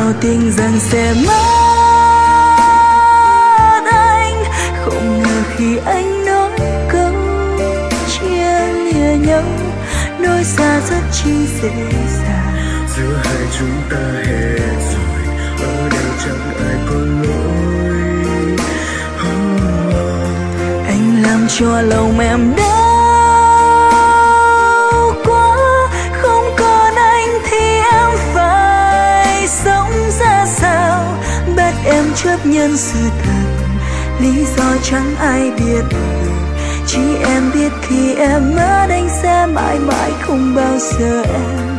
vào tin rằng sẽ mất anh. Không ngờ khi anh nói câu chia lìa nhau, nói xa rất chi dễ dàng. Giữa hai chúng ta hẹn rồi, ở đây chẳng ai có lỗi. Anh làm cho lòng em đau quá, không còn anh thì em phải sống ra sao. Bắt em chấp nhận sự thật, lý do chẳng ai biết được. Chỉ em biết khi em mất anh sẽ mãi mãi không bao giờ em